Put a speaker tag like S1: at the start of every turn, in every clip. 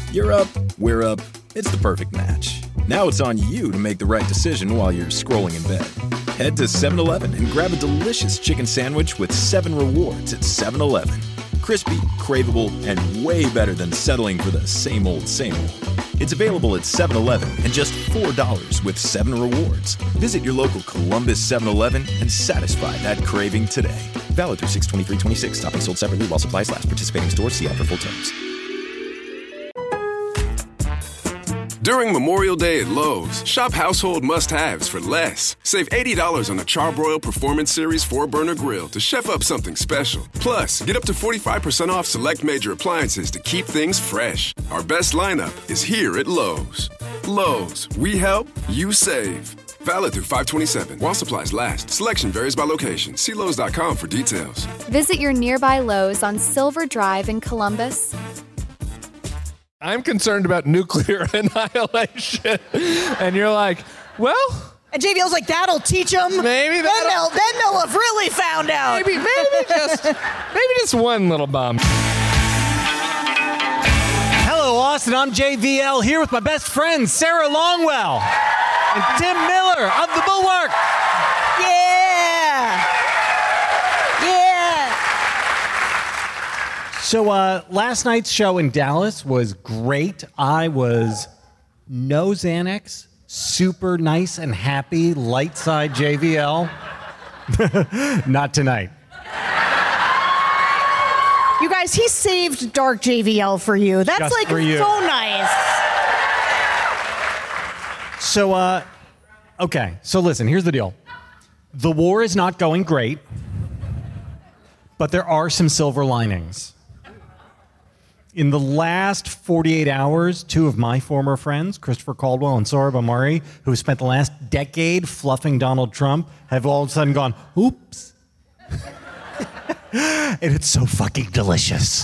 S1: You're up, we're up. It's the perfect match. Now it's on you to make the right decision while you're scrolling in bed. Head to 7-Eleven and grab a delicious chicken sandwich with 7 rewards at 7-Eleven. Crispy, craveable, and way better than settling for the same old, same old. It's available at 7-Eleven and just $4 with 7 rewards. Visit your local Columbus 7-Eleven and satisfy that craving today. Valid through 6/23/26. Topping sold separately while supplies last. Participating stores. See ad for full terms.
S2: During Memorial Day at Lowe's, shop household must-haves for less. Save $80 on the Charbroil Performance Series 4-burner grill to chef up something special. Plus, get up to 45% off select major appliances to keep things fresh. Our best lineup is here at Lowe's. Lowe's, we help, you save. Valid through 5/27 while supplies last. Selection varies by location. See Lowe's.com for details.
S3: Visit your nearby Lowe's on Silver Drive in Columbus.
S4: I'm concerned about nuclear annihilation. And you're like, well...
S5: And JVL's like, that'll teach them.
S4: Maybe that'll...
S5: Then they'll have really found out.
S4: Maybe just one little bomb.
S6: Hello, Austin. I'm JVL here with my best friend, Sarah Longwell. And Tim Miller of the Bulwark.
S5: Yeah.
S6: So last night's show in Dallas was great. I was no Xanax, super nice and happy, light side JVL. Not tonight.
S5: You guys, he saved dark JVL for you. That's
S6: Just
S5: like
S6: for you.
S5: so nice.
S6: So, okay. So listen, here's the deal. The war is not going great, but there are some silver linings. In the last 48 hours, 2 of my former friends, Christopher Caldwell and Sohrab Ahmari, who spent the last decade fluffing Donald Trump, have all of a sudden gone, oops. And it's so fucking delicious.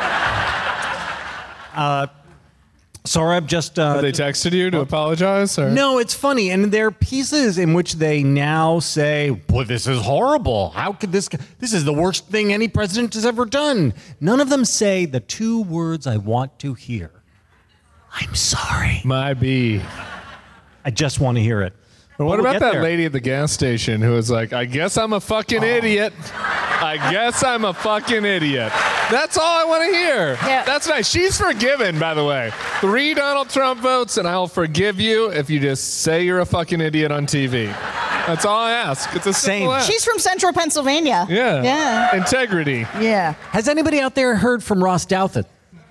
S6: Sohrab just...
S4: Have they texted you to apologize? Or?
S6: No, it's funny. And there are pieces in which they now say, boy, this is horrible. How could this is the worst thing any president has ever done. None of them say the 2 words I want to hear. I'm sorry.
S4: My B.
S6: I just want to hear it.
S4: But what about that lady at the gas station who was like, I guess I'm a fucking idiot. I guess I'm a fucking idiot. That's all I want to hear.
S5: Yeah.
S4: That's nice. She's forgiven, by the way. 3 Donald Trump votes, and I'll forgive you if you just say you're a fucking idiot on TV. That's all I ask. It's a simple ask.
S5: She's from Central Pennsylvania.
S4: Yeah. Integrity.
S5: Yeah.
S6: Has anybody out there heard from Ross Douthat?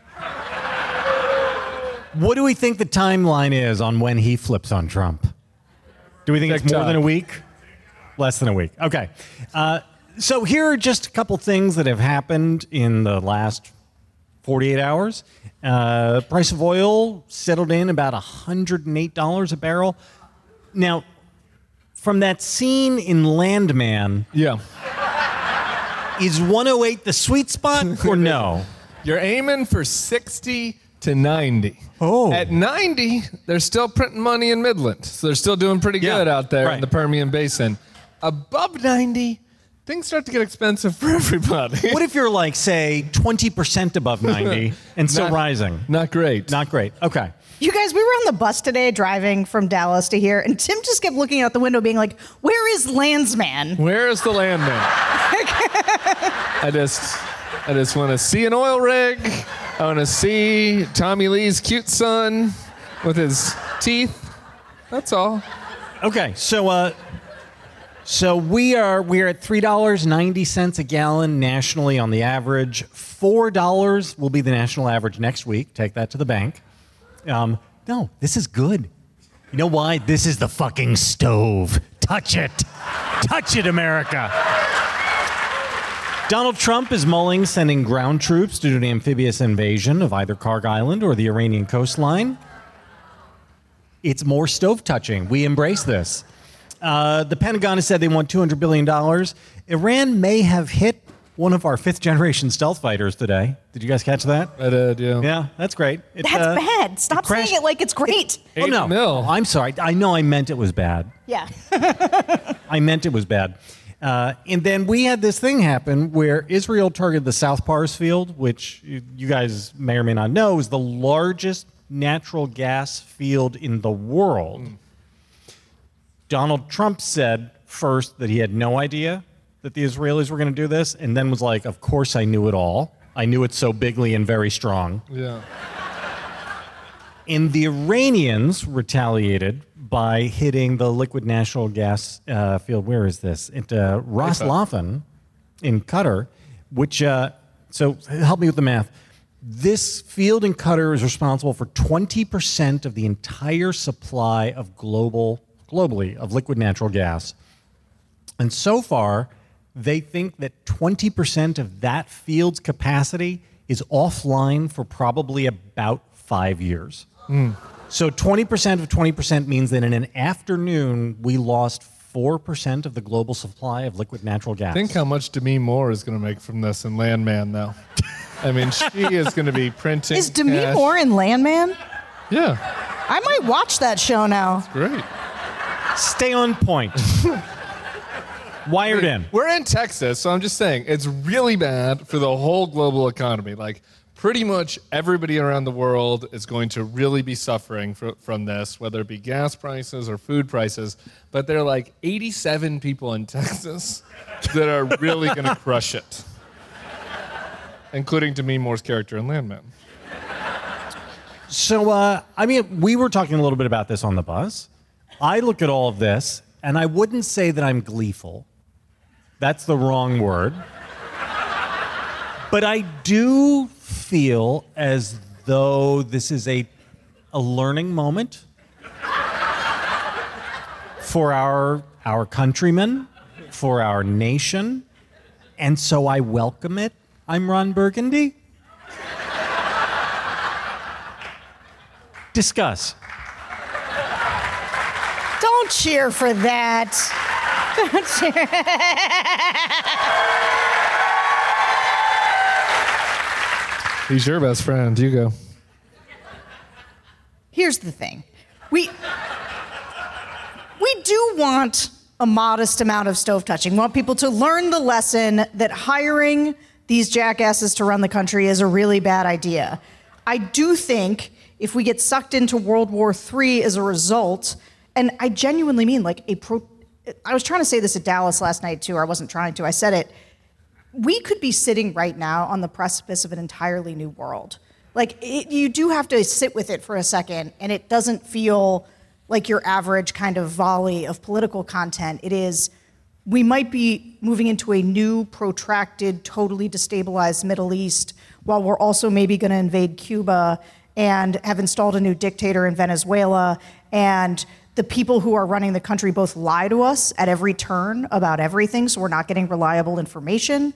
S6: What do we think the timeline is on when he flips on Trump? Do we think it's more than a week? Less than a week. Okay. So here are just a couple things that have happened in the last 48 hours. Price of oil settled in about $108 a barrel. Now, from that scene in Landman, is 108 the sweet spot or no?
S4: You're aiming for 60 to 90.
S6: Oh.
S4: At 90, they're still printing money in Midland. So they're still doing pretty good out there in the Permian Basin. Above 90, things start to get expensive for everybody.
S6: What if you're like, say, 20% above 90 and still rising?
S4: Not great.
S6: Not great. Okay.
S5: You guys, we were on the bus today driving from Dallas to here, and Tim just kept looking out the window being like, where is Landsman?
S4: Where is the landman? I just want to see an oil rig. I want to see Tommy Lee's cute son with his teeth. That's all.
S6: Okay, so we are at $3.90 a gallon nationally on the average. $4 will be the national average next week. Take that to the bank. No, this is good. You know why? This is the fucking stove. Touch it. Touch it, America. Donald Trump is mulling sending ground troops to do an amphibious invasion of either Karg Island or the Iranian coastline. It's more stove touching. We embrace this. The Pentagon has said they want $200 billion. Iran may have hit one of our 5th-generation stealth fighters today. Did you guys catch that?
S4: I did, yeah.
S6: Yeah, that's great.
S5: That's bad. Stop saying it like it's great.
S6: Oh, no. I'm sorry. I know I meant it was bad.
S5: Yeah.
S6: I meant it was bad. And then we had this thing happen where Israel targeted the South Pars field, which you guys may or may not know is the largest natural gas field in the world. Donald Trump said first that he had no idea that the Israelis were going to do this, and then was like, of course I knew it all. I knew it so bigly and very strong.
S4: Yeah.
S6: And the Iranians retaliated by hitting the liquid natural gas field. Where is this? At Ras Laffan in Qatar, which, so help me with the math. This field in Qatar is responsible for 20% of the entire supply of globally of liquid natural gas. And so far, they think that 20% of that field's capacity is offline for probably about 5 years. So 20% of 20% means that in an afternoon, we lost 4% of the global supply of liquid natural gas.
S4: Think how much Demi Moore is going to make from this in Landman now. I mean, she is going to be printing.
S5: Is Demi
S4: cash.
S5: Moore in Landman?
S4: Yeah.
S5: I might watch that show now.
S4: Great.
S6: Stay on point. Wired in.
S4: We're in Texas, so I'm just saying it's really bad for the whole global economy. Like, pretty much everybody around the world is going to really be suffering from this, whether it be gas prices or food prices. But there are like 87 people in Texas that are really going to crush it, including Demi Moore's character in Landman.
S6: So, I mean, we were talking a little bit about this on the bus. I look at all of this, and I wouldn't say that I'm gleeful. That's the wrong word. But I do feel as though this is a learning moment for our countrymen, for our nation, and so I welcome it. I'm Ron Burgundy. Discuss.
S5: Don't cheer for that. Don't cheer.
S4: He's your best friend. You go.
S5: Here's the thing. We do want a modest amount of stove touching. We want people to learn the lesson that hiring these jackasses to run the country is a really bad idea. I do think if we get sucked into World War III as a result, and I genuinely mean like I was trying to say this at Dallas last night too, or I wasn't trying to, I said it. We could be sitting right now on the precipice of an entirely new world. Like, you do have to sit with it for a second, and it doesn't feel like your average kind of volley of political content. It is, we might be moving into a new, protracted, totally destabilized Middle East, while we're also maybe going to invade Cuba and have installed a new dictator in Venezuela, and the people who are running the country both lie to us at every turn about everything, so we're not getting reliable information.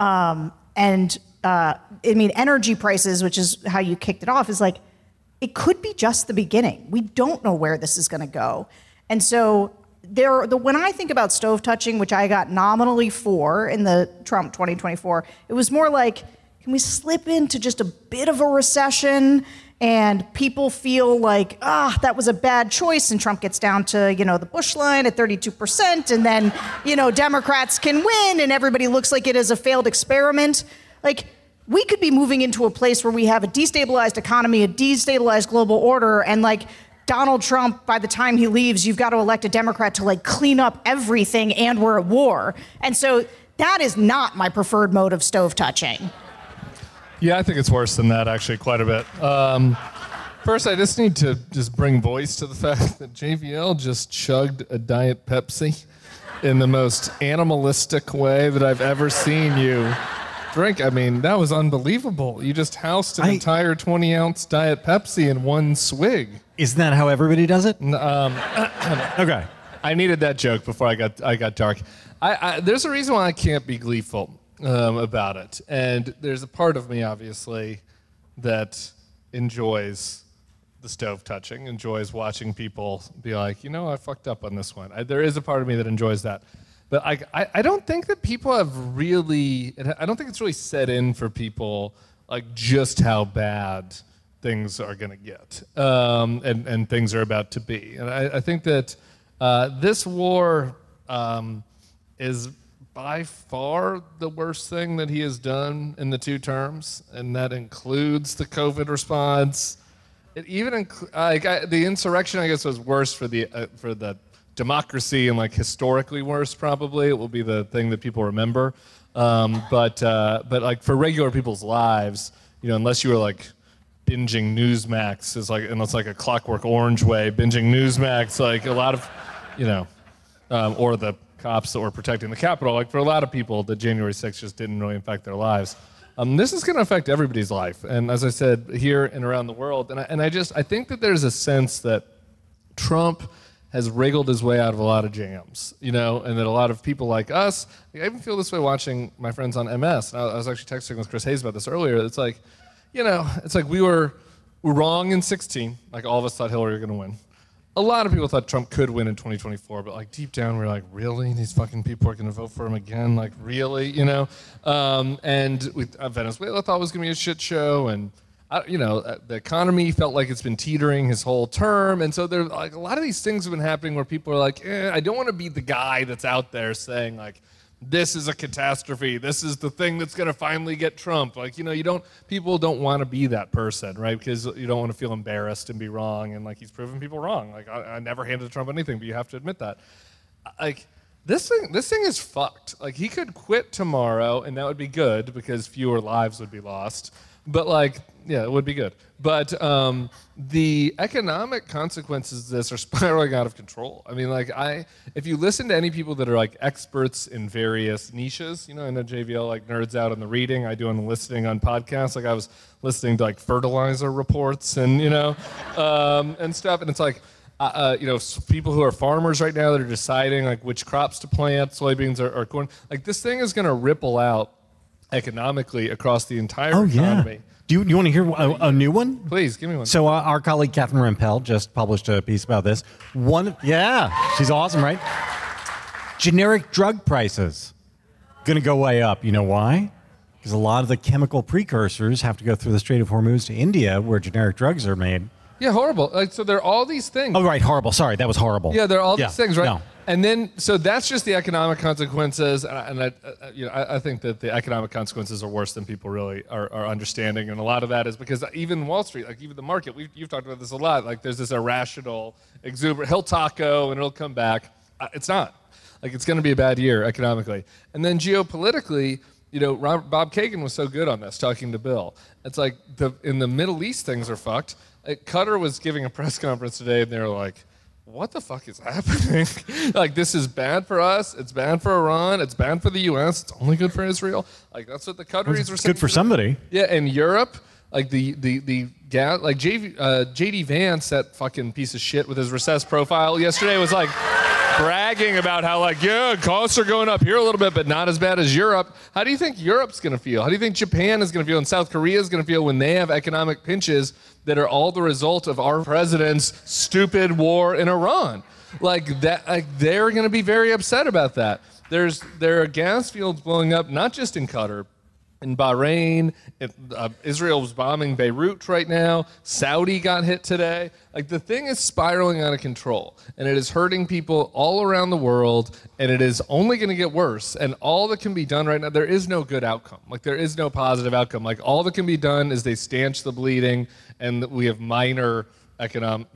S5: Energy prices, which is how you kicked it off, is like, it could be just the beginning. We don't know where this is going to go. And so when I think about stove touching, which I got nominally for in the Trump 2024, it was more like, can we slip into just a bit of a recession and people feel like, that was a bad choice, and Trump gets down to, the Bush line at 32%, and then, Democrats can win, and everybody looks like it is a failed experiment. Like, we could be moving into a place where we have a destabilized economy, a destabilized global order, and like Donald Trump, by the time he leaves, you've got to elect a Democrat to like clean up everything, and we're at war. And so that is not my preferred mode of stove touching.
S4: Yeah, I think it's worse than that, actually, quite a bit. First, I just need to bring voice to the fact that JVL just chugged a Diet Pepsi in the most animalistic way that I've ever seen you drink. I mean, that was unbelievable. You just housed an entire 20-ounce Diet Pepsi in one swig.
S6: Isn't that how everybody does it?
S4: Okay. I needed that joke before I got dark. There's a reason why I can't be gleeful about it. And there's a part of me, obviously, that enjoys the stove touching, enjoys watching people be like, I fucked up on this one. There is a part of me that enjoys that. But I don't think that people have really, I don't think it's really set in for people like just how bad things are going to get and things are about to be. And I think that this war is by far the worst thing that he has done in the 2 terms, and that includes the COVID response. It even the insurrection, I guess, was worse for the democracy and like historically worse. Probably it will be the thing that people remember. But like for regular people's lives, unless you were like binging Newsmax, and it's like a Clockwork Orange way, binging Newsmax, like a lot of, or the cops that were protecting the Capitol. Like for a lot of people, the January 6th just didn't really affect their lives. This is going to affect everybody's life, and as I said, here and around the world. And I think that there's a sense that Trump has wriggled his way out of a lot of jams, and that a lot of people like us, I even feel this way watching my friends on MS. And I was actually texting with Chris Hayes about this earlier. It's like, we were wrong in 2016. Like all of us thought Hillary was going to win. A lot of people thought Trump could win in 2024, but like deep down, we were like, really? These fucking people are going to vote for him again? Like, really? And Venezuela thought it was going to be a shit show, and the economy felt like it's been teetering his whole term, and so there's like a lot of these things have been happening where people are like, I don't want to be the guy that's out there saying like, this is a catastrophe. This is the thing that's going to finally get Trump. Like, people don't want to be that person, right? Because you don't want to feel embarrassed and be wrong. And like, he's proven people wrong. Like, I never handed Trump anything, but you have to admit that. Like, this thing is fucked. Like, he could quit tomorrow, and that would be good because fewer lives would be lost. But like, yeah, it would be good. But the economic consequences of this are spiraling out of control. I mean, like, if you listen to any people that are like experts in various niches, I know JVL like nerds out on the reading. I do on the listening on podcasts. Like I was listening to like fertilizer reports and and stuff, and it's like. People who are farmers right now that are deciding like which crops to plant, soybeans or corn. Like this thing is going to ripple out economically across the entire economy.
S6: Do you want to hear a new one?
S4: Please, give me one.
S6: So our colleague Catherine Rampell just published a piece about this. She's awesome, right? Generic drug prices going to go way up. You know why? Because a lot of the chemical precursors have to go through the Strait of Hormuz to India, where generic drugs are made.
S4: Yeah, horrible. Like, so there are all these things.
S6: Oh, right, horrible. Sorry, that was horrible.
S4: Yeah, there are all these things, right?
S6: No.
S4: And then, so that's just the economic consequences, and I think that the economic consequences are worse than people really are understanding, and a lot of that is because even Wall Street, like even the market, you've talked about this a lot. Like, there's this irrational, exuberant. He'll taco and it'll come back. It's not. Like, it's going to be a bad year economically, and then geopolitically. Bob Kagan was so good on this, talking to Bill. It's like in the Middle East, things are fucked. Qatar was giving a press conference today, and they were like, what the fuck is happening? Like, this is bad for us. It's bad for Iran. It's bad for the U.S. It's only good for Israel. Like, that's what the Qataris were saying.
S6: Good for somebody.
S4: Yeah, and Europe, like the gas, like J.D. Vance, that fucking piece of shit with his recessed profile yesterday was like, bragging about how like, costs are going up here a little bit, but not as bad as Europe. How do you think Europe's going to feel? How do you think Japan is going to feel and South Korea is going to feel when they have economic pinches that are all the result of our president's stupid war in Iran? Like that, like they're going to be very upset about that. There are gas fields blowing up, not just in Qatar, in Bahrain. Israel was bombing Beirut right now. Saudi got hit today. Like, the thing is spiraling out of control, and it is hurting people all around the world, and it is only going to get worse. And all that can be done right now, there is no good outcome. Like, there is no positive outcome. Like, all that can be done is they stanch the bleeding, and we have minor economic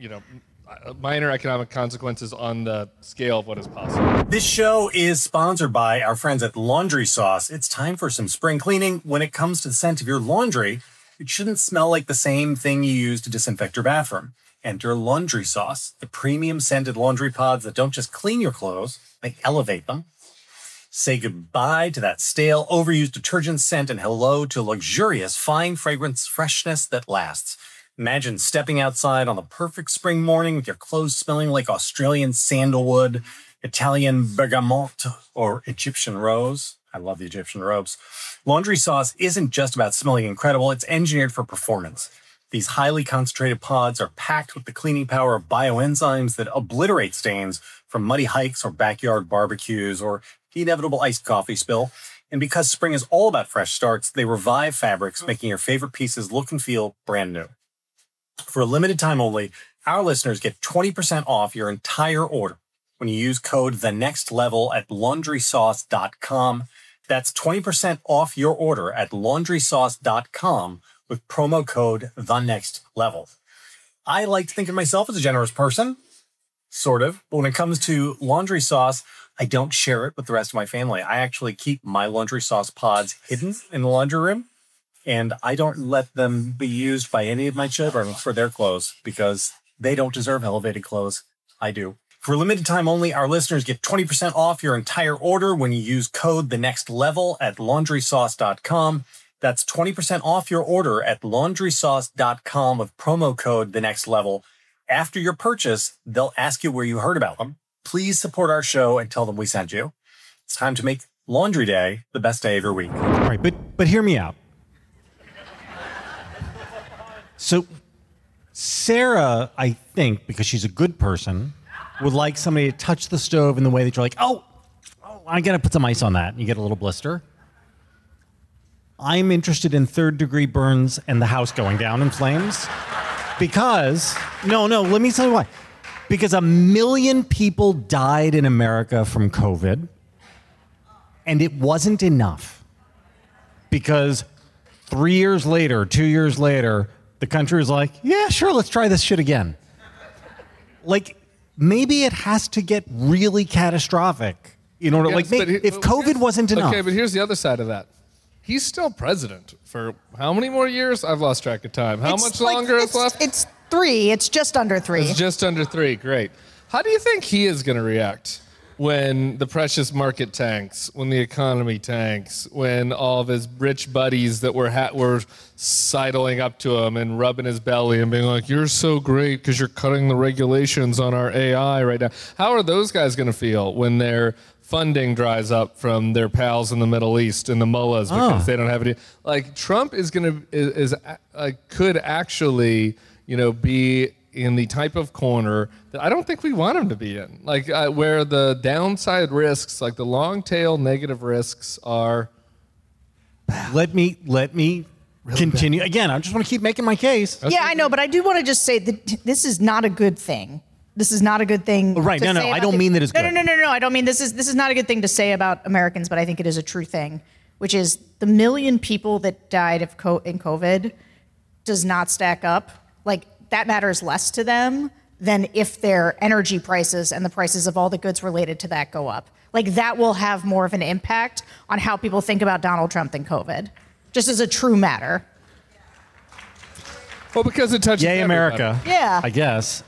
S4: consequences on the scale of what is possible.
S6: This show is sponsored by our friends at Laundry Sauce. It's time for some spring cleaning. When it comes to the scent of your laundry, it shouldn't smell like the same thing you use to disinfect your bathroom. Enter Laundry Sauce, the premium scented laundry pods that don't just clean your clothes, they elevate them. Say goodbye to that stale, overused detergent scent and hello to luxurious, fine fragrance freshness that lasts. Imagine stepping outside on the perfect spring morning with your clothes smelling like Australian sandalwood, Italian bergamot, or Egyptian rose. I love the Egyptian robes. Laundry Sauce isn't just about smelling incredible, it's engineered for performance. These highly concentrated pods are packed with the cleaning power of bioenzymes that obliterate stains from muddy hikes or backyard barbecues or the inevitable iced coffee spill. And because spring is all about fresh starts, they revive fabrics, making your favorite pieces look and feel brand new. For a limited time only, our listeners get 20% off your entire order when you use code TheNextLevel at LaundrySauce.com. That's 20% off your order at LaundrySauce.com with promo code TheNextLevel. I like to think of myself as a generous person, sort of. But when it comes to laundry sauce, I don't share it with the rest of my family. I actually keep my laundry sauce pods hidden in the laundry room, and I don't let them be used by any of my children for their clothes because they don't deserve elevated clothes. I do. For a limited time only, our listeners get 20% off your entire order when you use code TheNextLevel at LaundrySauce.com. That's 20% off your order at LaundrySauce.com with promo code TheNextLevel. After your purchase, they'll ask you where you heard about them. Please support our show and tell them we sent you. It's time to make Laundry Day the best day of your week. All right, but hear me out. So Sarah, I think, because she's a good person, would like somebody to touch the stove in the way that you're like, oh, I got to put some ice on that. And you get a little blister. I'm interested in third-degree burns and the house going down in flames. Because, no, let me tell you why. Because 1 million people died in America from COVID, and it wasn't enough. Because 3 years later, 2 years later, the country was like, yeah, sure, let's try this shit again. Like, maybe it has to get really catastrophic in order,
S4: Yes,
S6: if COVID wasn't enough.
S4: Okay, but here's the other side of that. He's still president for how many more years? I've lost track of time. How much longer is left?
S5: It's 3. It's just under 3.
S4: It's just under 3. Great. How do you think he is going to react when the precious market tanks, when the economy tanks, when all of his rich buddies that were sidling up to him and rubbing his belly and being like, you're so great because you're cutting the regulations on our AI right now. How are those guys going to feel when their funding dries up from their pals in the Middle East and the mullahs because they don't have any? Like, Trump is going to could actually, be in the type of corner that I don't think we want him to be in. Like, where the downside risks, like the long tail negative risks, are bad.
S6: Let me really continue. Bad. Again, I just want to keep making my case.
S5: Yeah, I know, but I do want to just say that this is not a good thing. This is not a good thing.
S6: Right? No. I don't mean that it's good.
S5: No. I don't mean this is not a good thing to say about Americans, but I think it is a true thing, which is the 1 million people that died in COVID does not stack up. Like, that matters less to them than if their energy prices and the prices of all the goods related to that go up. Like, that will have more of an impact on how people think about Donald Trump than COVID, just as a true matter.
S4: Well, because it touches everybody.
S6: America.
S5: Yeah.
S6: I guess.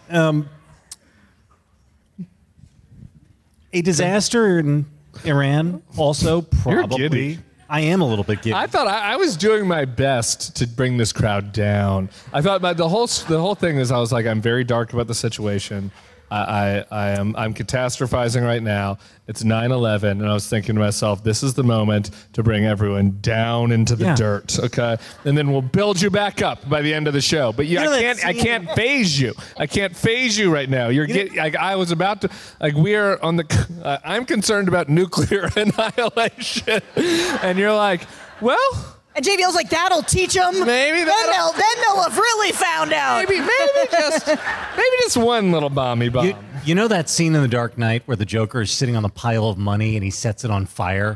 S6: A disaster in Iran also probably.
S4: You're giddy.
S6: I am a little bit giddy.
S4: I thought I was doing my best to bring this crowd down. I thought the whole thing is I was like, I'm very dark about the situation. I'm catastrophizing right now. It's 9/11, and I was thinking to myself, this is the moment to bring everyone down into the dirt, okay? And then we'll build you back up by the end of the show. But I can't phase you. I can't phase you right now. I was about to, we're on the. I'm concerned about nuclear annihilation, and you're like, well.
S5: And JVL's like, that'll teach them.
S4: Maybe that'll.
S5: Then they'll have really found out.
S4: Maybe just one little bomb.
S6: You know that scene in The Dark Knight where the Joker is sitting on a pile of money and he sets it on fire?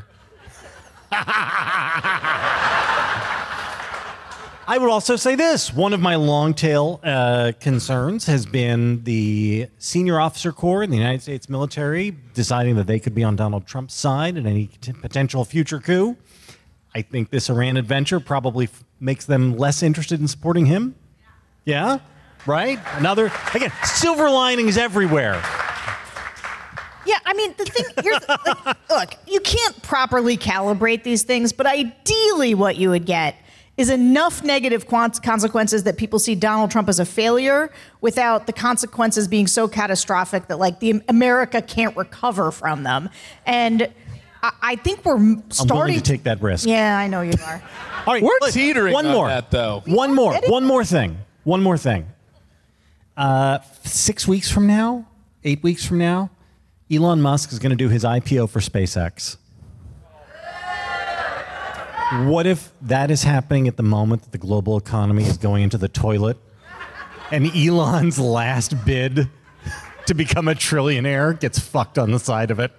S6: I would also say this. One of my long tail concerns has been the senior officer corps in the United States military deciding that they could be on Donald Trump's side in any potential future coup. I think this Iran adventure probably makes them less interested in supporting him. Yeah? Right? Again, silver linings everywhere.
S5: Yeah, I mean, the thing, look, you can't properly calibrate these things, but ideally what you would get is enough negative consequences that people see Donald Trump as a failure without the consequences being so catastrophic that, the America can't recover from them. And I think we're starting.
S6: I'm willing to take that risk.
S5: Yeah, I know you are.
S4: All right, we're teetering on that, though.
S6: One more thing. 6 weeks from now, 8 weeks from now, Elon Musk is going to do his IPO for SpaceX. What if that is happening at the moment that the global economy is going into the toilet, and Elon's last bid to become a trillionaire gets fucked on the side of it.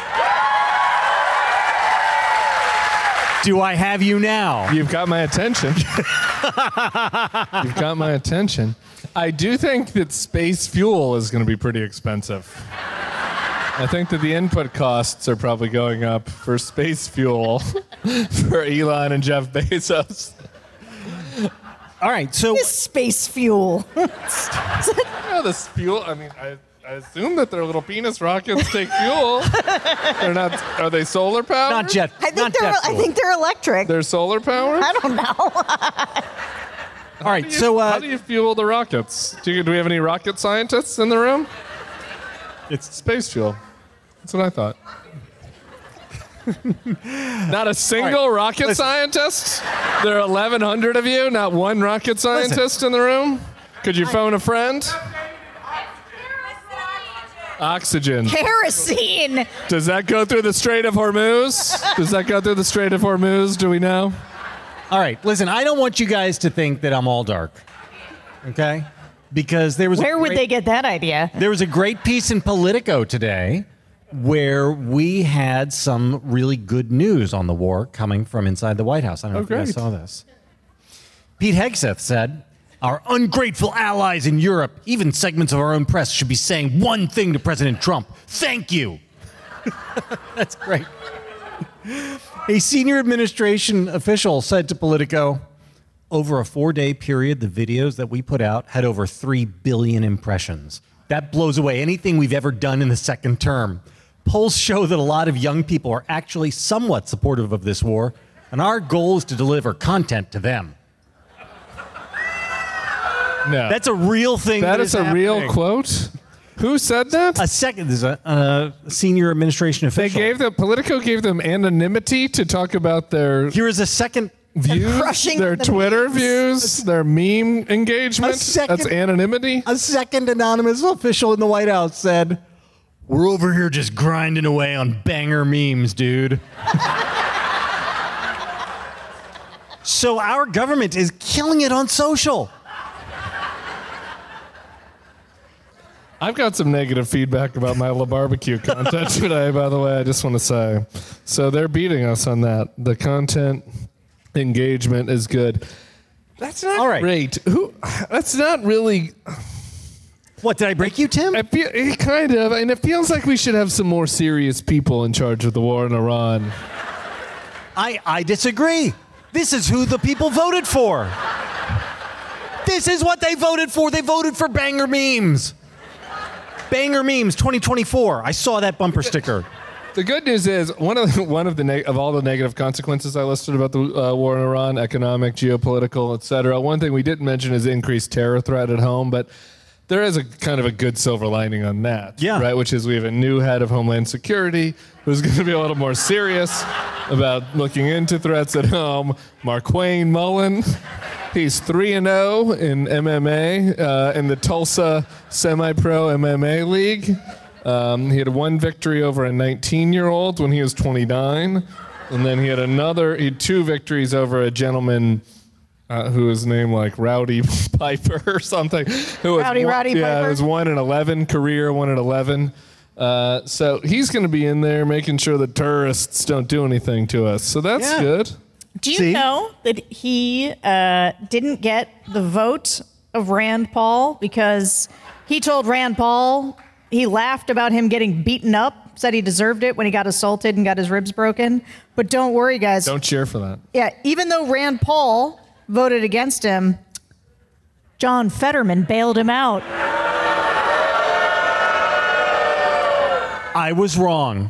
S6: Do I have you now?
S4: You've got my attention. You've got my attention. I do think that space fuel is going to be pretty expensive. I think that the input costs are probably going up for space fuel for Elon and Jeff Bezos.
S6: All right, so
S5: Space fuel.
S4: Yeah, this fuel, I mean, I assume that their little penis rockets take fuel. They're not, are they solar powered?
S6: not jet.
S5: I
S6: not
S5: think
S6: jet fuel.
S5: I think they're electric.
S4: They're solar powered?
S5: I don't know.
S6: All right, so
S4: How do you fuel the rockets? Do we have any rocket scientists in the room? It's space fuel. That's what I thought. Not a single rocket scientist? There are 1,100 of you, not one rocket scientist in the room? Could you phone a friend? Oxygen.
S5: Kerosene.
S4: Does that go through the Strait of Hormuz? Do we know?
S6: all right, listen, I don't want you guys to think that I'm all dark, okay? Because there was
S5: Where would they get that idea?
S6: There was a great piece in Politico today where we had some really good news on the war coming from inside the White House. I don't know if you guys saw this. Pete Hegseth said, our ungrateful allies in Europe, even segments of our own press, should be saying one thing to President Trump. Thank you. That's great. A senior administration official said to Politico, over a 4-day period, the videos that we put out had over 3 billion impressions. That blows away anything we've ever done in the second term. Polls show that a lot of young people are actually somewhat supportive of this war, and our goal is to deliver content to them.
S4: No.
S6: That's a real thing.
S4: That is a real
S6: happening.
S4: quote? Who said that?
S6: There's a senior administration official.
S4: Politico gave them anonymity to talk about their
S6: Here is a second
S4: views,
S5: crushing
S4: their
S5: the
S4: Twitter
S5: memes.
S4: views, their meme engagement. That's anonymity.
S6: A second anonymous official in the White House said, we're over here just grinding away on banger memes, dude. So our government is killing it on social.
S4: I've got some negative feedback about my La Barbecue content today, by the way, I just want to say. So they're beating us on that. The content engagement is good. That's not
S6: All right.
S4: great. That's not really...
S6: What, did I break you, Tim?
S4: Kind of. And it feels like we should have some more serious people in charge of the war in Iran.
S6: I disagree. This is who the people voted for. This is what they voted for. They voted for banger memes. Banger memes 2024. I saw that bumper sticker.
S4: The good news is one of all the negative consequences I listed about the war in Iran, economic, geopolitical, etc. One thing we didn't mention is the increased terror threat at home, but there is a kind of a good silver lining on that, right? Which is we have a new head of Homeland Security who's going to be a little more serious about looking into threats at home. Marquane Mullen, he's 3-0 in MMA in the Tulsa Semi-Pro MMA League. He had one victory over a 19-year-old when he was 29, and then he had 2 victories over a gentleman who was named like Rowdy Piper or something.
S5: Rowdy Piper.
S4: Yeah, it was 1-11 career, 1-11. So he's going to be in there making sure the terrorists don't do anything to us. So that's good.
S5: Do you know that he didn't get the vote of Rand Paul because he told Rand Paul he laughed about him getting beaten up, said he deserved it when he got assaulted and got his ribs broken. But don't worry, guys.
S4: Don't cheer for that.
S5: Yeah, even though Rand Paul voted against him, John Fetterman bailed him out.
S6: I was wrong.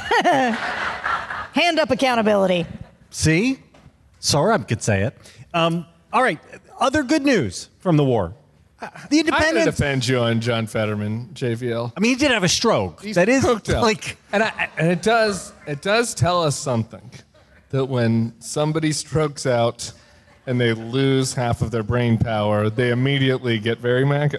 S5: Hand up accountability.
S6: See? Sohrab could say it. All right, other good news from the war. The
S4: I'm going to
S6: independents.
S4: defend you on John Fetterman, JVL.
S6: I mean, he did have a stroke.
S4: He's
S6: That is
S4: hooked up.
S6: like,
S4: and it does tell us something, that when somebody strokes out and they lose half of their brain power, they immediately get very MAGA.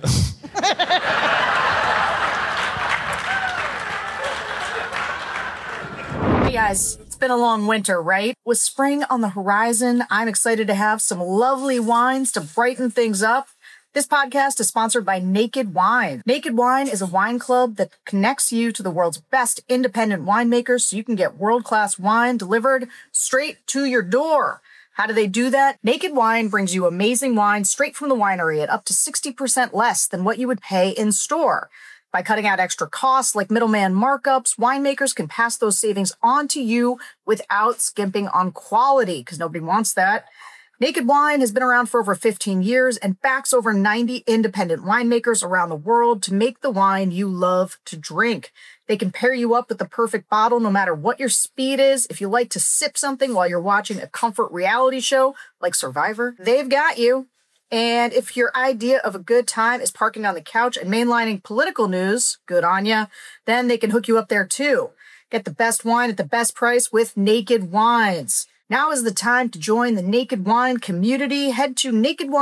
S7: Hey guys, it's been a long winter, right? With spring on the horizon, I'm excited to have some lovely wines to brighten things up. This podcast is sponsored by Naked Wine. Naked Wine is a wine club that connects you to the world's best independent winemakers so you can get world-class wine delivered straight to your door. How do they do that? Naked Wine brings you amazing wine straight from the winery at up to 60% less than what you would pay in store. By cutting out extra costs like middleman markups, winemakers can pass those savings on to you without skimping on quality, because nobody wants that. Naked Wine has been around for over 15 years and backs over 90 independent winemakers around the world to make the wine you love to drink. They can pair you up with the perfect bottle no matter what your speed is. If you like to sip something while you're watching a comfort reality show like Survivor, they've got you. And if your idea of a good time is parking on the couch and mainlining political news, good on ya, then they can hook you up there too. Get the best wine at the best price with Naked Wines. Now is the time to join the Naked Wine community. Head to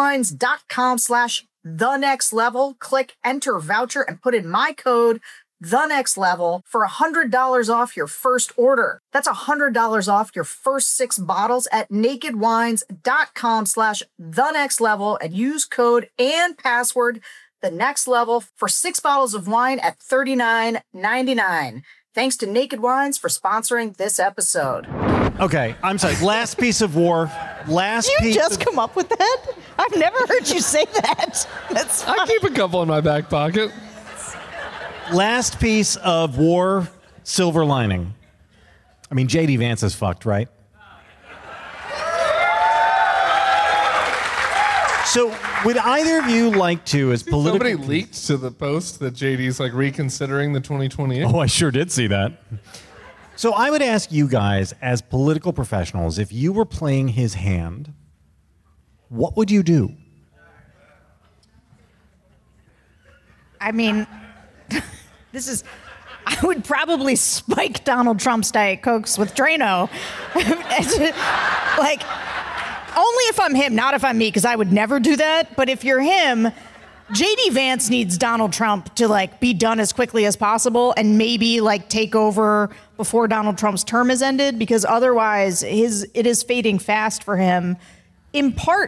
S7: nakedwines.com/thenextlevel, click enter voucher, and put in my code, THENEXTLEVEL, for $100 off your first order. That's $100 off your first 6 bottles at nakedwines.com/thenextlevel and use code and password THENEXTLEVEL for 6 bottles of wine at $39.99. Thanks to Naked Wines for sponsoring this episode.
S6: Okay, I'm sorry. Last piece of war.
S5: You just come up with that? I've never heard you say that. That's funny.
S4: I keep a couple in my back pocket.
S6: Last piece of war, silver lining. I mean, J.D. Vance is fucked, right? So, would either of you like to, as political...
S4: Somebody leaked to the Post that JD's like reconsidering the 2028.
S6: Oh, I sure did see that. So I would ask you guys, as political professionals, if you were playing his hand, what would you do?
S5: I mean, I would probably spike Donald Trump's Diet Cokes with Drano. Like, only if I'm him, not if I'm me, because I would never do that. But if you're him, J.D. Vance needs Donald Trump to, like, be done as quickly as possible and maybe, like, take over before Donald Trump's term is ended, because otherwise it is fading fast for him. In part,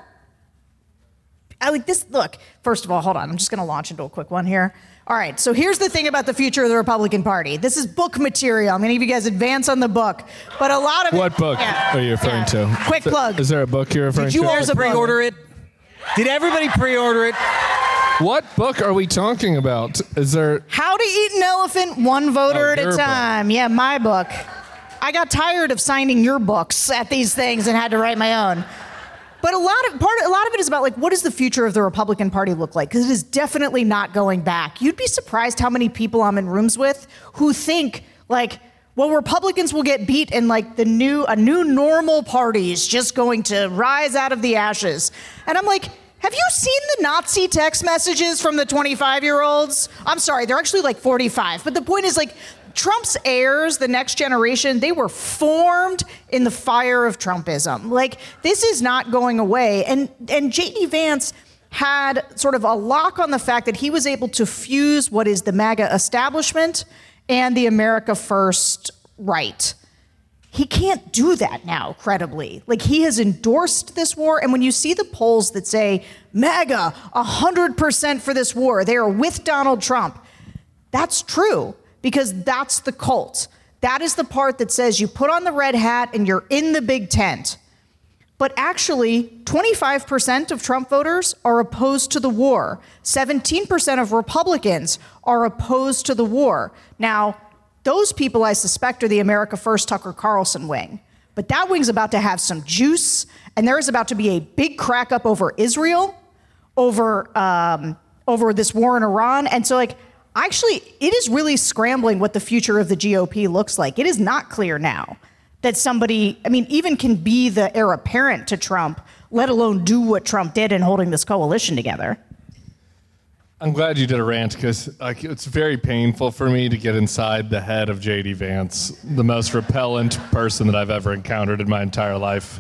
S5: look, first of all, hold on. I'm just going to launch into a quick one here. All right, so here's the thing about the future of the Republican Party. This is book material. I'm going to give you guys advance on the book. But a lot of
S4: What book are you referring to?
S5: Quick plug.
S4: Is there a book you're referring to?
S6: Did you all pre-order it? Did everybody pre-order it?
S4: What book are we talking about? Is there...
S5: How to Eat an Elephant, One Voter at a Time. Yeah, my book. I got tired of signing your books at these things and had to write my own. But a lot of it is about, like, what does the future of the Republican Party look like? Because it is definitely not going back. You'd be surprised how many people I'm in rooms with who think, like, well, Republicans will get beat and, like, a new normal party is just going to rise out of the ashes. And I'm like, have you seen the Nazi text messages from the 25-year-olds? I'm sorry, they're actually like 45. But the point is, like, Trump's heirs, the next generation, they were formed in the fire of Trumpism. Like, this is not going away. And J.D. Vance had sort of a lock on the fact that he was able to fuse what is the MAGA establishment and the America First right. He can't do that now, credibly. Like, he has endorsed this war, and when you see the polls that say, MAGA, 100% for this war, they are with Donald Trump, that's true, because that's the cult. That is the part that says you put on the red hat and you're in the big tent. But actually, 25% of Trump voters are opposed to the war. 17% of Republicans are opposed to the war. Now, those people, I suspect, are the America First Tucker Carlson wing. But that wing's about to have some juice, and there is about to be a big crack up over Israel, over this war in Iran. And so, like, actually, it is really scrambling what the future of the GOP looks like. It is not clear now that somebody, I mean, even can be the heir apparent to Trump, let alone do what Trump did in holding this coalition together.
S4: I'm glad you did a rant, because it's very painful for me to get inside the head of J.D. Vance, the most repellent person that I've ever encountered in my entire life.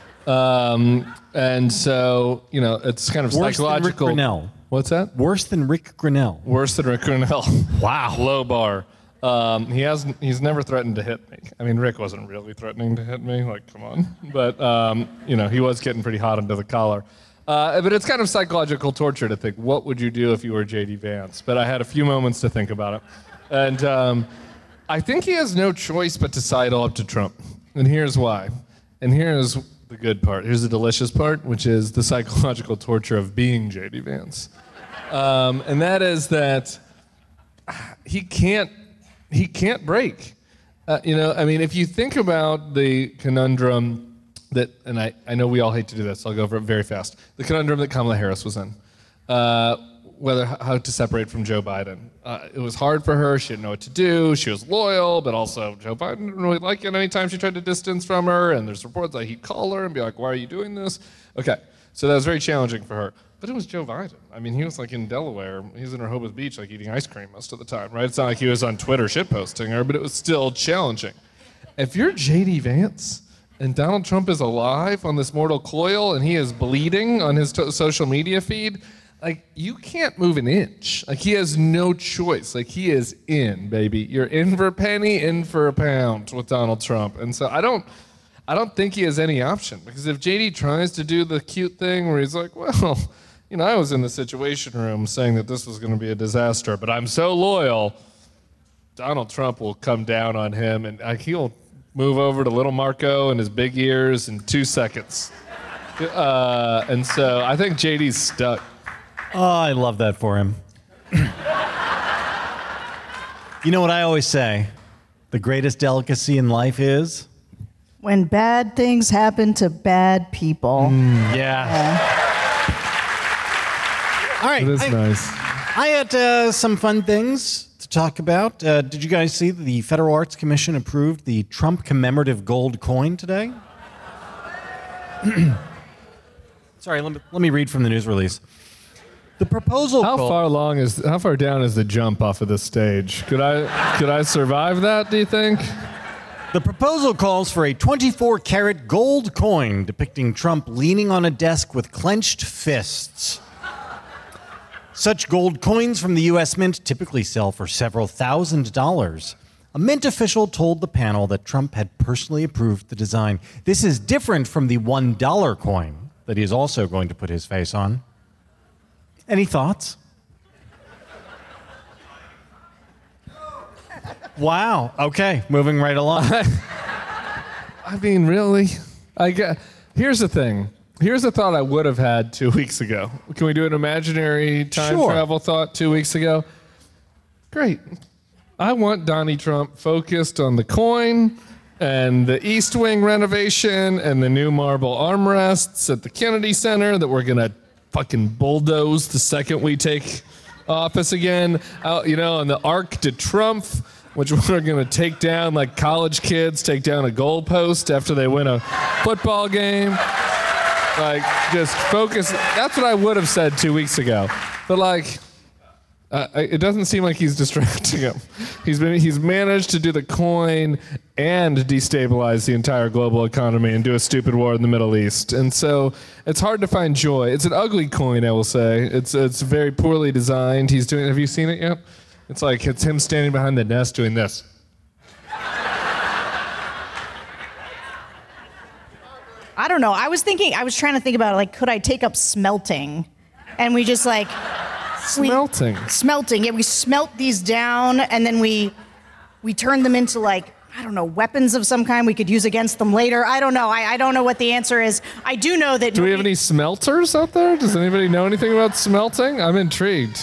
S4: And so, you know, it's kind of
S6: Worse
S4: psychological.
S6: Than Rick Grinnell.
S4: What's that?
S6: Worse than Rick Grinnell.
S4: Worse than Rick Grinnell.
S6: Wow.
S4: Low bar. He's never threatened to hit me. I mean, Rick wasn't really threatening to hit me. Like, come on. But, you know, he was getting pretty hot under the collar. But it's kind of psychological torture to think, what would you do if you were J.D. Vance? But I had a few moments to think about it. And I think he has no choice but to sidle up to Trump. And here's why. And here's the good part. Here's the delicious part, which is the psychological torture of being J.D. Vance. And that is that he can't break. If you think about the conundrum that, and I know we all hate to do this, so I'll go over it very fast. The conundrum that Kamala Harris was in, how to separate from Joe Biden. It was hard for her. She didn't know what to do. She was loyal, but also Joe Biden didn't really like it anytime she tried to distance from her. And there's reports that he'd call her and be like, why are you doing this? Okay, so that was very challenging for her. But it was Joe Biden. I mean, he was like in Delaware. He was in Rehoboth Beach, like eating ice cream most of the time, right? It's not like he was on Twitter shitposting her, but it was still challenging. If you're J.D. Vance and Donald Trump is alive on this mortal coil and he is bleeding on his social media feed, like, you can't move an inch. Like, he has no choice. Like, he is in, baby. You're in for a penny, in for a pound with Donald Trump. And so I don't think he has any option, because if JD tries to do the cute thing where he's like, well, I was in the Situation Room saying that this was going to be a disaster, but I'm so loyal, Donald Trump will come down on him, and he'll move over to little Marco and his big ears in 2 seconds. And so I think JD's stuck.
S6: Oh, I love that for him. You know what I always say? The greatest delicacy in life is?
S5: When bad things happen to bad people.
S6: Yeah. All right.
S4: It is nice.
S6: I had some fun things to talk about. Did you guys see that the Federal Arts Commission approved the Trump commemorative gold coin today? Sorry, let me read from the news release. The proposal.
S4: How far down is the jump off of this stage? Could I survive that, do you think?
S6: The proposal calls for a 24-karat gold coin depicting Trump leaning on a desk with clenched fists. Such gold coins from the U.S. Mint typically sell for several $1,000s. A Mint official told the panel that Trump had personally approved the design. This is different from the $1 coin that he is also going to put his face on. Any thoughts? Wow. Okay, moving right along.
S4: I mean, really? Here's the thing. Here's a thought I would have had 2 weeks ago. Can we do an imaginary time travel thought 2 weeks ago? Great. I want Donnie Trump focused on the coin and the East Wing renovation and the new marble armrests at the Kennedy Center that we're going to fucking bulldoze the second we take office again. And the Arc de Trump, which we're going to take down like college kids take down a goalpost after they win a football game. Like, just focus. That's what I would have said 2 weeks ago. But it doesn't seem like he's distracting him. He's managed to do the coin and destabilize the entire global economy and do a stupid war in the Middle East. And so it's hard to find joy. It's an ugly coin, I will say. It's very poorly designed. Have you seen it yet? It's him standing behind the desk doing this.
S5: I don't know. I was trying to think about, could I take up smelting? And we just
S4: Smelting.
S5: Smelting. Yeah, we smelt these down, and then we turned them into, weapons of some kind we could use against them later. I don't know. I don't know what the answer is. I do know that...
S4: Do we have any smelters out there? Does anybody know anything about smelting? I'm intrigued.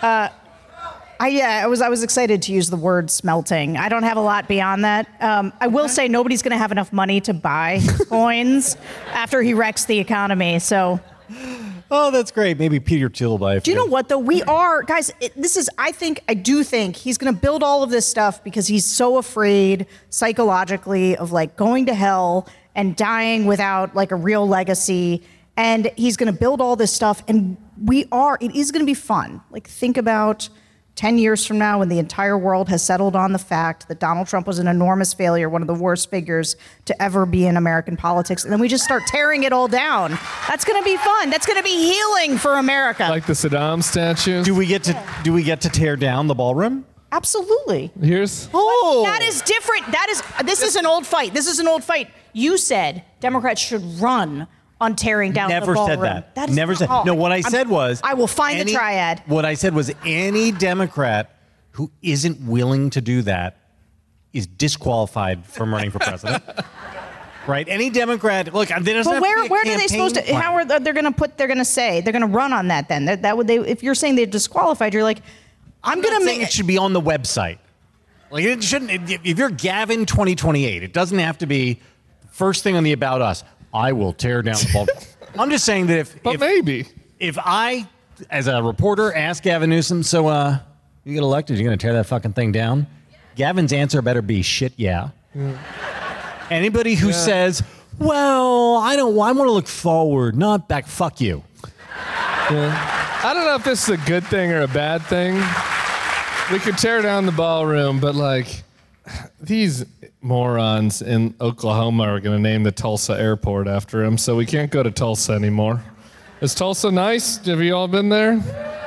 S5: I was excited to use the word smelting. I don't have a lot beyond that. I will say nobody's going to have enough money to buy coins after he wrecks the economy, so...
S6: Oh, that's great. Maybe Peter Thiel will buy a few.
S5: Do you know what, though? We are, guys, I do think he's going to build all of this stuff because he's so afraid psychologically of, going to hell and dying without, a real legacy. And he's going to build all this stuff, and it is going to be fun. Think about 10 years from now when the entire world has settled on the fact that Donald Trump was an enormous failure, one of the worst figures to ever be in American politics, and then we just start tearing it all down. That's going to be fun. That's going to be healing for America.
S4: Like the Saddam statue?
S6: Do we get to tear down the ballroom?
S5: Absolutely.
S6: That
S5: is different. This is an old fight. You said Democrats should run on tearing down
S6: Never
S5: the ballroom.
S6: said that.
S5: That is
S6: Never
S5: not
S6: said.
S5: all.
S6: No, what I said was.
S5: I will find the triad.
S6: What I said was any Democrat who isn't willing to do that is disqualified from running for president. Right? Any Democrat, look, they doesn't
S5: But
S6: have
S5: where
S6: to be a
S5: are they supposed to?
S6: campaign
S5: How are they're going to put? They're going to say they're going to run on that. Then that would they. If you're saying they're disqualified, you're like, I'm going to make
S6: it should be on the website. Like it shouldn't. If you're Gavin 2028, it doesn't have to be first thing on the About Us. I will tear down the ball. I'm just saying that if I, as a reporter, ask Gavin Newsom, so you get elected, you're going to tear that fucking thing down? Gavin's answer better be shit, yeah. Anybody who says, well, I want to look forward, not back, fuck you.
S4: Yeah. I don't know if this is a good thing or a bad thing. We could tear down the ballroom, but like these morons in Oklahoma are going to name the Tulsa airport after him, so we can't go to Tulsa anymore. Is Tulsa nice? Have you all been there?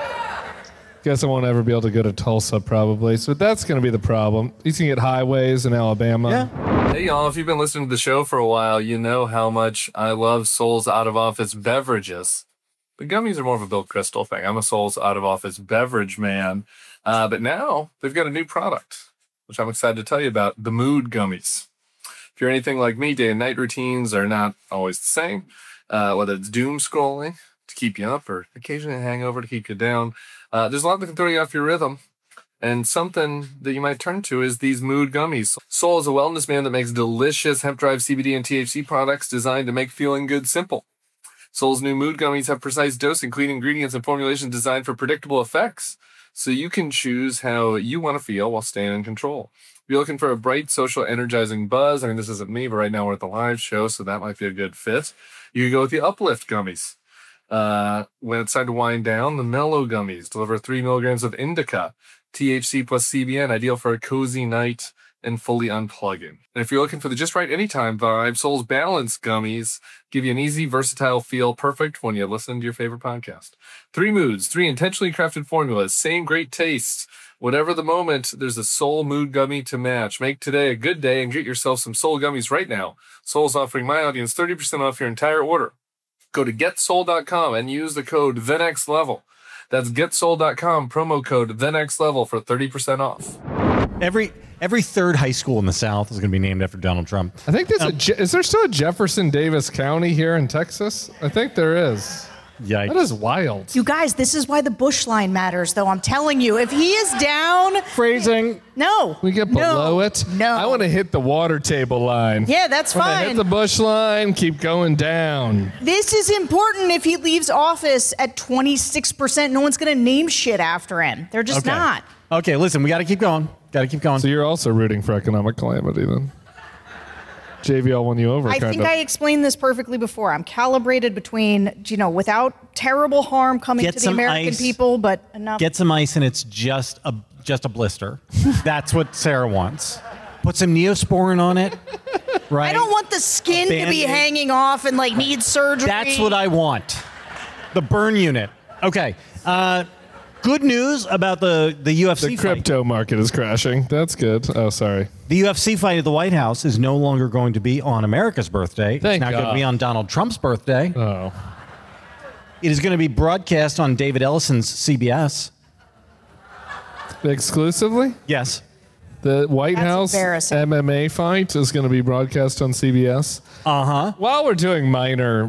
S4: Guess I won't ever be able to go to Tulsa probably. So that's going to be the problem. You can get highways in Alabama.
S6: Yeah.
S8: Hey y'all, if you've been listening to the show for a while, you know how much I love Sol's Out of Office beverages. The gummies are more of a Bill Crystal thing. I'm a Sol's Out of Office beverage man. But now they've got a new product, which I'm excited to tell you about, the Mood Gummies. If you're anything like me, day and night routines are not always the same. Whether it's doom scrolling to keep you up or occasionally a hangover to keep you down. There's a lot that can throw you off your rhythm. And something that you might turn to is these Mood Gummies. Sol is a wellness man that makes delicious hemp-derived CBD and THC products designed to make feeling good simple. Sol's new Mood Gummies have precise dosing, clean ingredients, and formulations designed for predictable effects, so you can choose how you want to feel while staying in control. If you're looking for a bright, social, energizing buzz, I mean, this isn't me, but right now we're at the live show, so that might be a good fit. You can go with the Uplift Gummies. When it's time to wind down, the Mellow Gummies deliver 3 milligrams of indica, THC plus CBN, ideal for a cozy night and fully unplugging. And if you're looking for the just right anytime vibe, Sol's Balance Gummies give you an easy, versatile feel, perfect when you listen to your favorite podcast. 3 moods, 3 intentionally crafted formulas, same great tastes. Whatever the moment, there's a Sol Mood Gummy to match. Make today a good day and get yourself some Sol Gummies right now. Sol's offering my audience 30% off your entire order. Go to GetSol.com and use the code TheNextLevel. That's GetSol.com, promo code TheNextLevel for 30% off.
S6: Every third high school in the South is going to be named after Donald Trump.
S4: I think there's is there still a Jefferson Davis County here in Texas? I think there is.
S6: Yikes.
S4: That is wild.
S5: You guys, this is why the Bush line matters, though. I'm telling you, if he is down...
S6: Phrasing.
S5: No.
S4: We get below it?
S5: No.
S4: I want to hit the water table line.
S5: Yeah, that's fine.
S4: Hit the Bush line, keep going down.
S5: This is important. If he leaves office at 26%, no one's going to name shit after him. They're just not.
S6: Okay, listen, we got to keep going.
S4: So you're also rooting for economic calamity then? JVL won you over.
S5: I think I explained this perfectly before. I'm calibrated between, without terrible harm coming to the American people, but enough.
S6: Get some ice and it's just a blister. That's what Sarah wants. Put some Neosporin on it, right?
S5: I don't want the skin to be hanging off and need surgery.
S6: That's what I want. The burn unit. Okay. Good news about the UFC
S4: The crypto market is crashing. That's good. Oh, sorry.
S6: The UFC fight at the White House is no longer going to be on America's birthday.
S4: Thank
S6: it's now
S4: God.
S6: going to be on Donald Trump's birthday.
S4: Oh.
S6: It is going to be broadcast on David Ellison's CBS.
S4: Exclusively?
S6: Yes.
S4: The White
S5: That's
S4: House
S5: embarrassing.
S4: MMA fight is going to be broadcast on CBS.
S6: Uh-huh.
S4: While we're doing minor,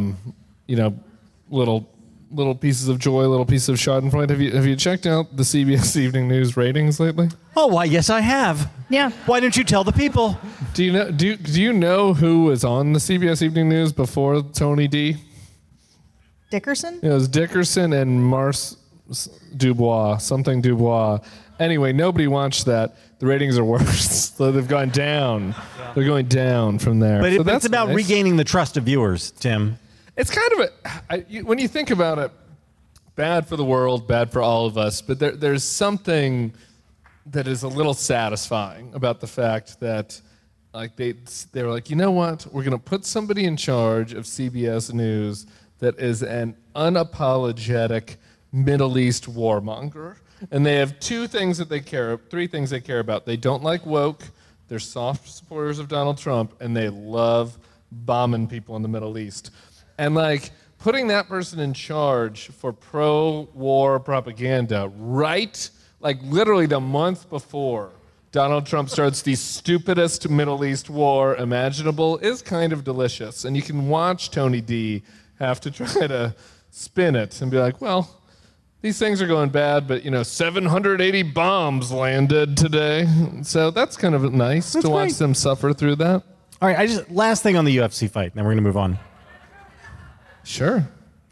S4: little pieces of joy, little pieces of schadenfreude, have you checked out the CBS Evening News ratings lately?
S6: Oh, why, yes, I have.
S5: Yeah.
S6: Why don't you tell the people?
S4: Do you know who was on the CBS Evening News before Tony D?
S5: Dickerson?
S4: It was Dickerson and Mars Dubois, something Dubois. Anyway, nobody watched that. The ratings are worse. So they've gone down. They're going down from there.
S6: But
S4: so
S6: it's about
S4: nice.
S6: regaining the trust of viewers, Tim.
S4: It's kind of when you think about it, bad for the world, bad for all of us, but there's something that is a little satisfying about the fact that they were like, you know what, we're going to put somebody in charge of CBS News that is an unapologetic Middle East warmonger. And they have three things they care about. They don't like woke, they're soft supporters of Donald Trump, and they love bombing people in the Middle East. And like putting that person in charge for pro-war propaganda right, like literally the month before Donald Trump starts the stupidest Middle East war imaginable is kind of delicious. And you can watch Tony D have to try to spin it and be like, well, these things are going bad, but 780 bombs landed today. So that's kind of nice to watch them suffer through that.
S6: All right, last thing on the UFC fight, then we're going to move on.
S4: Sure.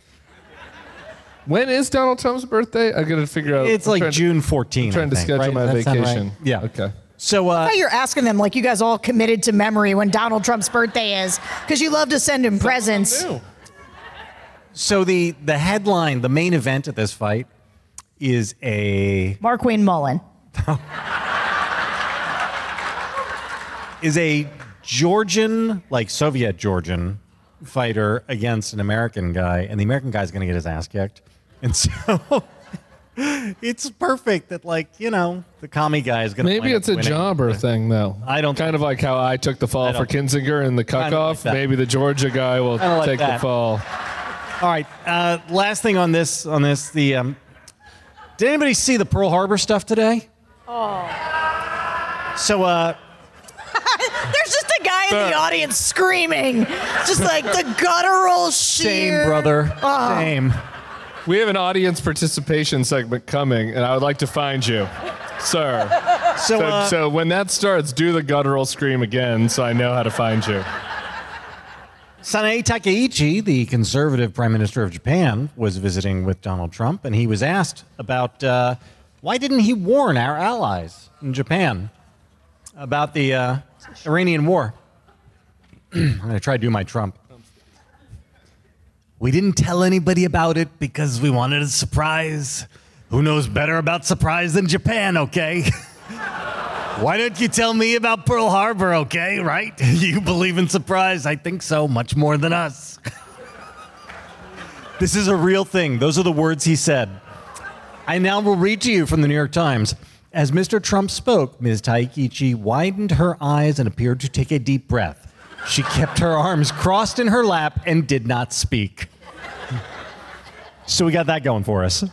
S4: When is Donald Trump's birthday? I got to figure out.
S6: It's like June 14th.
S4: I'm trying to schedule my vacation.
S6: Right? Yeah.
S4: Okay.
S6: So
S5: I thought you're asking them like you guys all committed to memory when Donald Trump's birthday is, because you love to send him presents.
S6: So the headline, the main event at this fight is a
S5: Marquine Mullen.
S6: is a Georgian, like Soviet Georgian fighter against an American guy, and the American guy's going to get his ass kicked. And so it's perfect that, the commie guy is going to
S4: Maybe it's a jobber thing, though.
S6: I don't.
S4: Kind of like how I took the fall for Kinzinger in the cuck-off.
S6: Like
S4: maybe the Georgia guy will take the fall.
S6: All right. Last thing on this. Did anybody see the Pearl Harbor stuff today?
S5: Oh.
S6: So,
S5: there's just a guy in the audience screaming, just like the guttural sheer.
S6: Same, brother.
S5: Oh.
S6: Same.
S4: We have an audience participation segment coming, and I would like to find you, sir. So when that starts, do the guttural scream again so I know how to find you.
S6: Sanae Takaichi, the conservative prime minister of Japan, was visiting with Donald Trump, and he was asked about why didn't he warn our allies in Japan about the Iranian war. I'm going to try to do my Trump. We didn't tell anybody about it because we wanted a surprise. Who knows better about surprise than Japan, okay? Why don't you tell me about Pearl Harbor, okay, right? You believe in surprise. I think so, much more than us. This is a real thing. Those are the words he said. I now will read to you from the New York Times. As Mr. Trump spoke, Ms. Takaichi widened her eyes and appeared to take a deep breath. She kept her arms crossed in her lap and did not speak. So we got that going for us.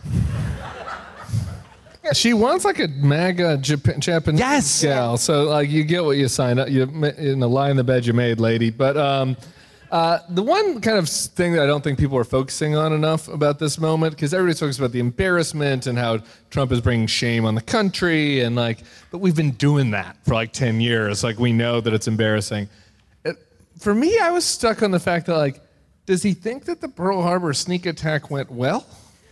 S4: She wants like a MAGA Japanese gal, so you get what you sign up. You lie in the bed you made, lady. But the one kind of thing that I don't think people are focusing on enough about this moment, because everybody's focused about the embarrassment and how Trump is bringing shame on the country, and but we've been doing that for 10 years. We know that it's embarrassing. For me, I was stuck on the fact that does he think that the Pearl Harbor sneak attack went well?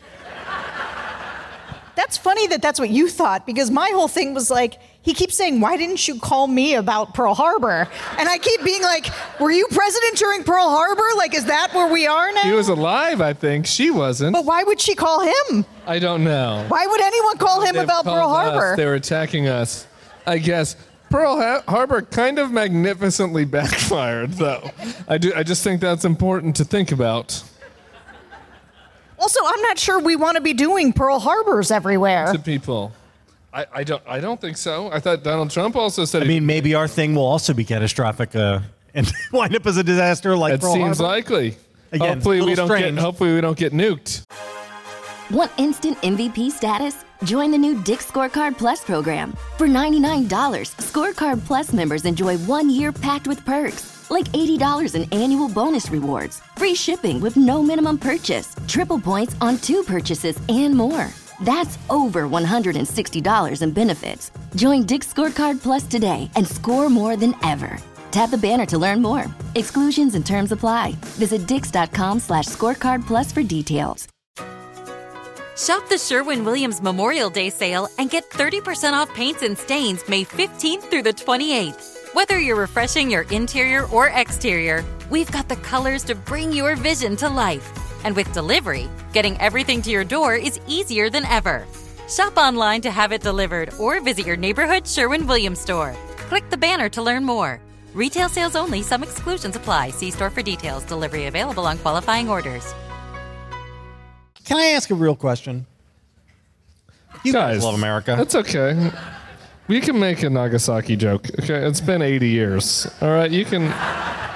S5: That's funny that that's what you thought, because my whole thing was he keeps saying, why didn't you call me about Pearl Harbor? And I keep being were you president during Pearl Harbor? Is that where we are now?
S4: He was alive, I think. She wasn't.
S5: But why would she call him?
S4: I don't know.
S5: Why would anyone call him about Pearl Harbor?
S4: They were attacking us, I guess. Pearl Harbor kind of magnificently backfired, though. I just think that's important to think about.
S5: Also, I'm not sure we want to be doing Pearl Harbors everywhere.
S4: To people. I don't think so. I thought Donald Trump also said...
S6: maybe our thing will also be catastrophic and wind up as a disaster like Pearl Harbor.
S4: It seems likely.
S6: Again,
S4: hopefully we don't get nuked.
S9: Want instant MVP status? Join the new Dick's Scorecard Plus program. For $99, Scorecard Plus members enjoy 1 year packed with perks, like $80 in annual bonus rewards, free shipping with no minimum purchase, triple points on 2 purchases, and more. That's over $160 in benefits. Join Dick's Scorecard Plus today and score more than ever. Tap the banner to learn more. Exclusions and terms apply. Visit dix.com/scorecard plus for details.
S10: Shop the Sherwin-Williams Memorial Day sale and get 30% off paints and stains May 15th through the 28th. Whether you're refreshing your interior or exterior, we've got the colors to bring your vision to life. And with delivery, getting everything to your door is easier than ever. Shop online to have it delivered or visit your neighborhood Sherwin-Williams store. Click the banner to learn more. Retail sales only. Some exclusions apply. See store for details. Delivery available on qualifying orders.
S6: Can I ask a real question? You guys love America.
S4: That's okay. We can make a Nagasaki joke. Okay, it's been 80 years. All right, you can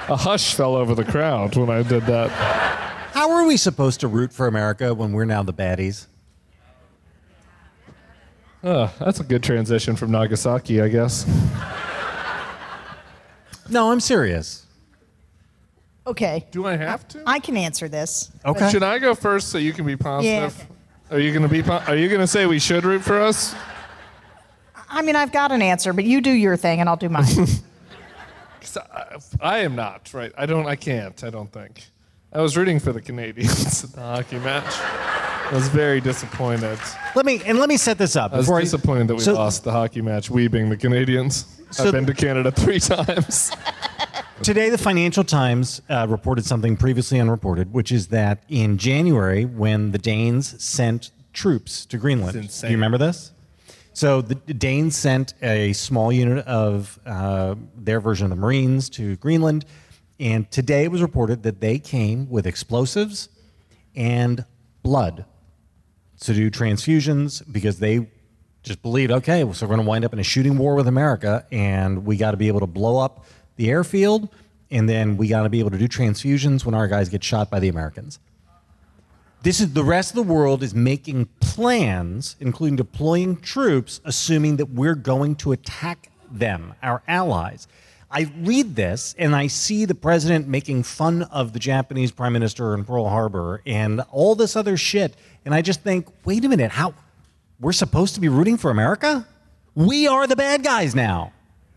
S4: A hush fell over the crowd when I did that.
S6: How are we supposed to root for America when we're now the baddies?
S4: That's a good transition from Nagasaki, I guess.
S6: No, I'm serious.
S5: Okay.
S4: Do I have to?
S5: I can answer this.
S6: Okay.
S4: Should I go first so you can be positive?
S5: Yeah.
S4: Are you going to say we should root for us?
S5: I mean, I've got an answer, but you do your thing and I'll do mine.
S4: I am not, right? I don't think. I was rooting for the Canadians at the hockey match. I was very disappointed.
S6: Let me set this up.
S4: I was disappointed that we lost the hockey match, we being the Canadians. I've been to Canada 3 times.
S6: Today, the Financial Times reported something previously unreported, which is that in January, when the Danes sent troops to Greenland, do you remember this? So the Danes sent a small unit of their version of the Marines to Greenland, and today it was reported that they came with explosives and blood to do transfusions because they just believed, okay, so we're going to wind up in a shooting war with America, and we got to be able to blow up the airfield, and then we got to be able to do transfusions when our guys get shot by the Americans. The rest of the world is making plans, including deploying troops, assuming that we're going to attack them, our allies. I read this and I see the president making fun of the Japanese prime minister in Pearl Harbor and all this other shit. And I just think, wait a minute, how we're supposed to be rooting for America? We are the bad guys now.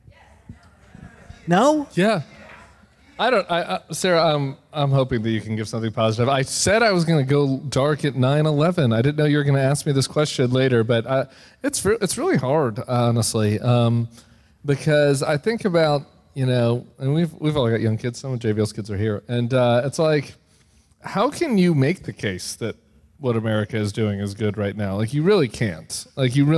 S6: No?
S4: Yeah. Sarah, I'm hoping that you can give something positive. I said I was going to go dark at 9/11. I didn't know you were going to ask me this question later, but it's really hard, honestly, because I think about, and we've all got young kids. Some of JVL's kids are here, and it's like, how can you make the case that what America is doing is good right now? Like, you really can't.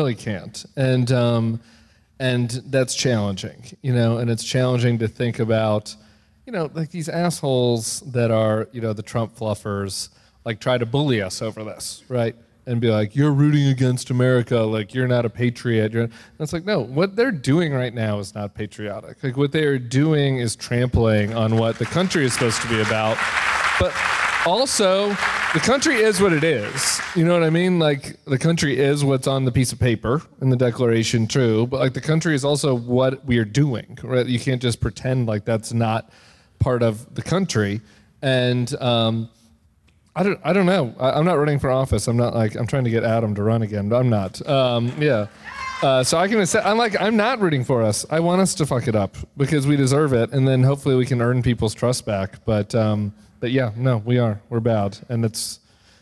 S4: And that's challenging, and it's challenging to think about, like these assholes that are, the Trump fluffers, like try to bully us over this, right? And be like, you're rooting against America, like you're not a patriot. And it's like, no, what they're doing right now is not patriotic. Like what they are doing is trampling on what the country is supposed to be about. But also, the country is what it is. You know what I mean? Like, the country is what's on the piece of paper in the Declaration, true. But, like, the country is also what we are doing, right? You can't just pretend like that's not part of the country. And I don't know. I'm not running for office. I'm trying to get Adam to run again, but I'm not. So I can say, I'm not rooting for us. I want us to fuck it up because we deserve it. And then hopefully we can earn people's trust back. But yeah, no, we are. We're bad, and it's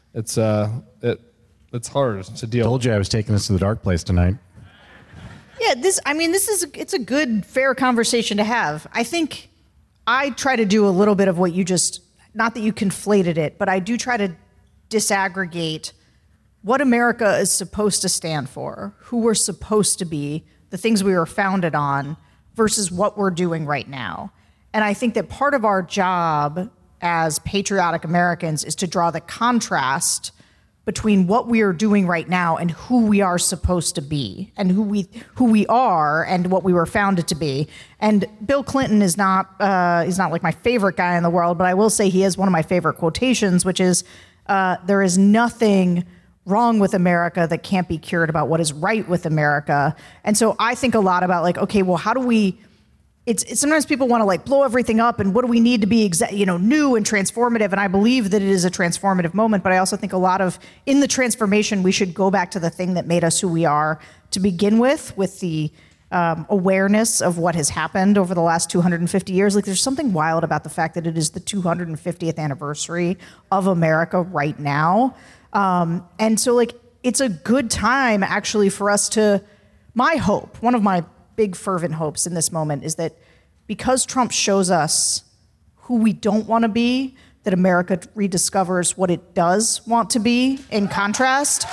S4: hard to deal.
S6: Told you I was taking us to the dark place tonight.
S5: Yeah, it's a good, fair conversation to have. I think I try to do a little bit of what you just, not that you conflated it, but I do try to disaggregate what America is supposed to stand for, who we're supposed to be, the things we were founded on, versus what we're doing right now. And I think that part of our job as patriotic Americans is to draw the contrast between what we are doing right now and who we are supposed to be, and who we are and what we were founded to be. And Bill Clinton is not he's not like my favorite guy in the world, but I will say he has one of my favorite quotations, which is there is nothing wrong with America that can't be cured about what is right with America. And so I think a lot about like, okay, well, how do we It's sometimes people want to like blow everything up and what do we need to be new and transformative, and I believe that it is a transformative moment, but I also think a lot of in the transformation we should go back to the thing that made us who we are to begin with the awareness of what has happened over the last 250 years. Like there's something wild about the fact that it is the 250th anniversary of America right now, and so like it's a good time actually for us to. My hope, one of my big fervent hopes in this moment is that because Trump shows us who we don't want to be, that America rediscovers what it does want to be in contrast.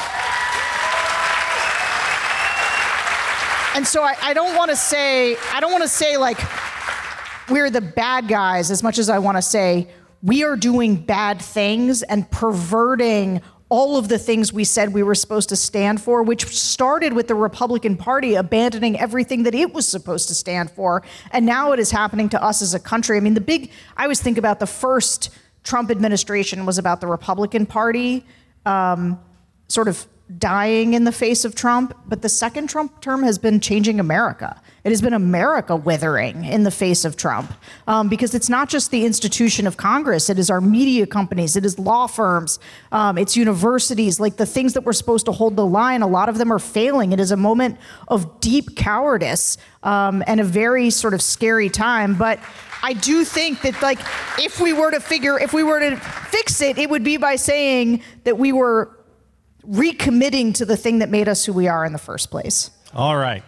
S5: And so I don't want to say like we're the bad guys as much as I want to say we are doing bad things and perverting all of the things we said we were supposed to stand for, which started with the Republican Party abandoning everything that it was supposed to stand for. And now it is happening to us as a country. I mean, I always think about the first Trump administration was about the Republican Party sort of dying in the face of Trump, but the second Trump term has been changing America. It has been America withering in the face of Trump, because it's not just the institution of Congress. It is our media companies. It is law firms. It's universities. Like the things that were supposed to hold the line, a lot of them are failing. It is a moment of deep cowardice and a very sort of scary time. But I do think that, like, if we were to fix it, it would be by saying that we were recommitting to the thing that made us who we are in the first place.
S6: All right.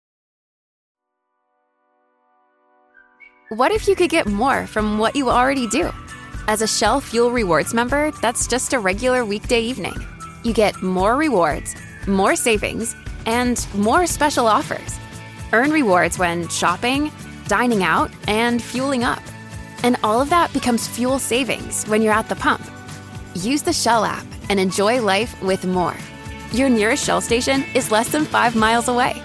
S11: What if you could get more from what you already do? As a Shell Fuel Rewards member, that's just a regular weekday evening. You get more rewards, more savings, and more special offers. Earn rewards when shopping, dining out, and fueling up. And all of that becomes fuel savings when you're at the pump. Use the Shell app and enjoy life with more. Your nearest Shell station is less than 5 miles away.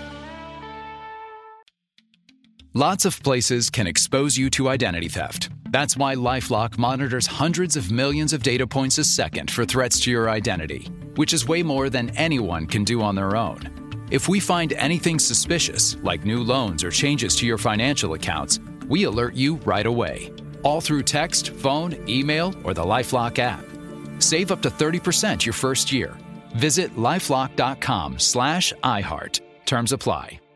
S12: Lots of places can expose you to identity theft. That's why LifeLock monitors hundreds of millions of data points a second for threats to your identity, which is way more than anyone can do on their own. If we find anything suspicious, like new loans or changes to your financial accounts, we alert you right away. All through text, phone, email, or the LifeLock app. Save up to 30% your first year. Visit LifeLock.com/iHeart. Terms apply.